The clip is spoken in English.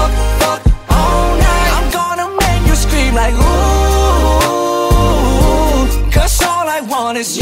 fuck, fuck all night. I'm gonna make you scream like ooh, 'cause all I want is you.